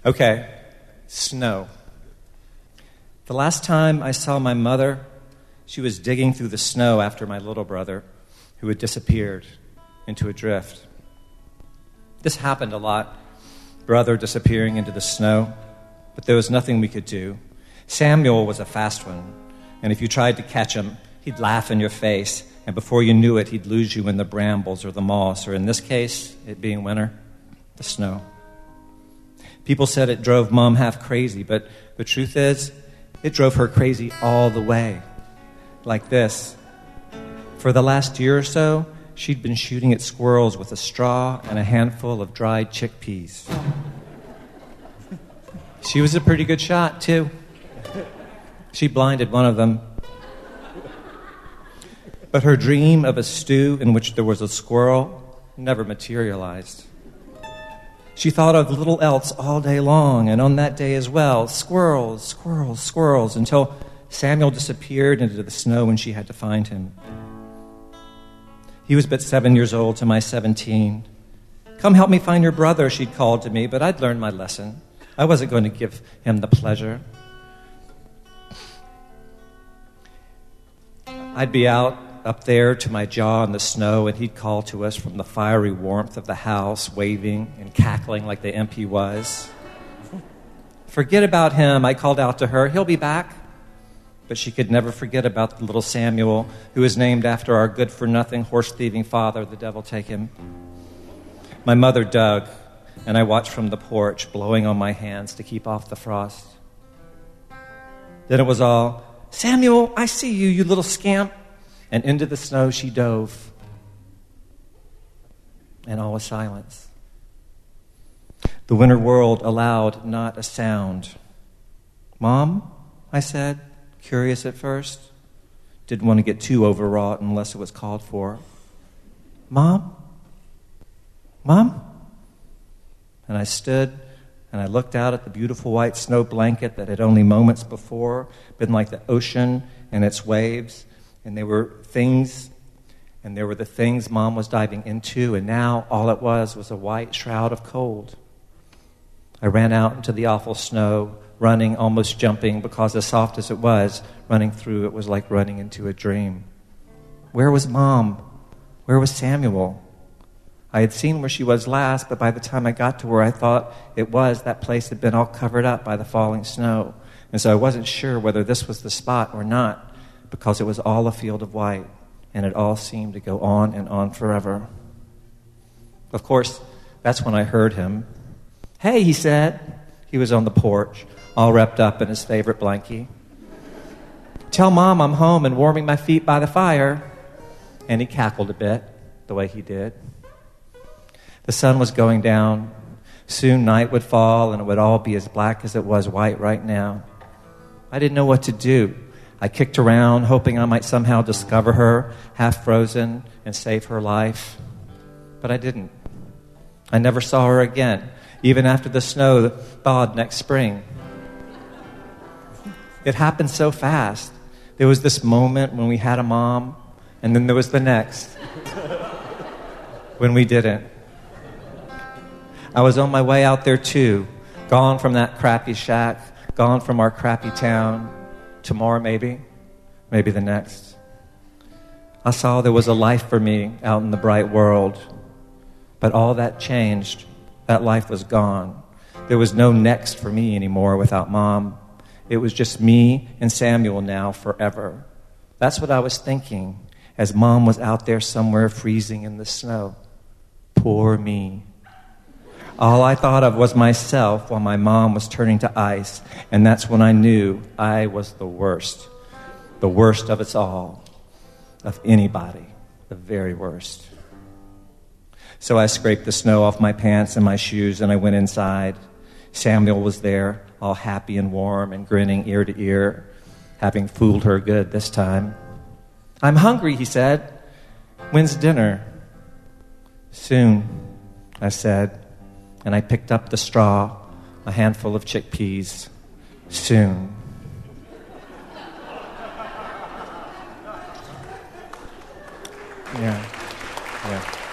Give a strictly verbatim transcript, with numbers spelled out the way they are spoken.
Okay, snow. The last time I saw my mother, she was digging through the snow after my little brother, who had disappeared into a drift. This happened a lot, brother disappearing into the snow, but there was nothing we could do. Samuel was a fast one, and if you tried to catch him, he'd laugh in your face, and before you knew it, he'd lose you in the brambles or the moss, or in this case, it being winter, the snow. People said it drove Mom half crazy, but the truth is, it drove her crazy all the way. Like this. For the last year or so, she'd been shooting at squirrels with a straw and a handful of dried chickpeas. She was a pretty good shot, too. She blinded one of them. But her dream of a stew in which there was a squirrel never materialized. She thought of little else all day long, and on that day as well, squirrels, squirrels, squirrels, until Samuel disappeared into the snow and she had to find him. He was but seven years old to my seventeen. Come help me find your brother, she'd called to me, but I'd learned my lesson. I wasn't going to give him the pleasure. I'd be out up there to my jaw in the snow, and he'd call to us from the fiery warmth of the house, waving and cackling like the imp he was. Forget about him, I called out to her. He'll be back. But she could never forget about the little Samuel, who was named after our good-for-nothing, horse-thieving father, the devil take him. My mother dug, and I watched from the porch, blowing on my hands to keep off the frost. Then it was all, Samuel, I see you, you little scamp. And into the snow she dove. And all was silence. The winter world allowed not a sound. Mom, I said, curious at first. Didn't want to get too overwrought unless it was called for. Mom? Mom? And I stood and I looked out at the beautiful white snow blanket that had only moments before been like the ocean and its waves. And there were things, and there were the things Mom was diving into, and now all it was was a white shroud of cold. I ran out into the awful snow, running, almost jumping, because as soft as it was, running through it was like running into a dream. Where was Mom? Where was Samuel? I had seen where she was last, but by the time I got to where I thought it was, that place had been all covered up by the falling snow. And so I wasn't sure whether this was the spot or not, because it was all a field of white, and it all seemed to go on and on forever. Of course, that's when I heard him. Hey, he said. He was on the porch, all wrapped up in his favorite blankie. Tell Mom I'm home and warming my feet by the fire. And he cackled a bit, the way he did. The sun was going down. Soon night would fall, and it would all be as black as it was white right now. I didn't know what to do. I kicked around, hoping I might somehow discover her, half frozen, and save her life. But I didn't. I never saw her again, even after the snow thawed next spring. It happened so fast. There was this moment when we had a mom, and then there was the next, when we didn't. I was on my way out there too, gone from that crappy shack, gone from our crappy town. Tomorrow, maybe, maybe the next. I saw there was a life for me out in the bright world, but all that changed. That life was gone. There was no next for me anymore without Mom. It was just me and Samuel now forever. That's what I was thinking as Mom was out there somewhere freezing in the snow. Poor me. All I thought of was myself while my mom was turning to ice, and that's when I knew I was the worst. The worst of us all. Of anybody. The very worst. So I scraped the snow off my pants and my shoes, and I went inside. Samuel was there, all happy and warm and grinning ear to ear, having fooled her good this time. I'm hungry, he said. When's dinner? Soon, I said. And I picked up the straw, a handful of chickpeas. Soon. Yeah. Yeah.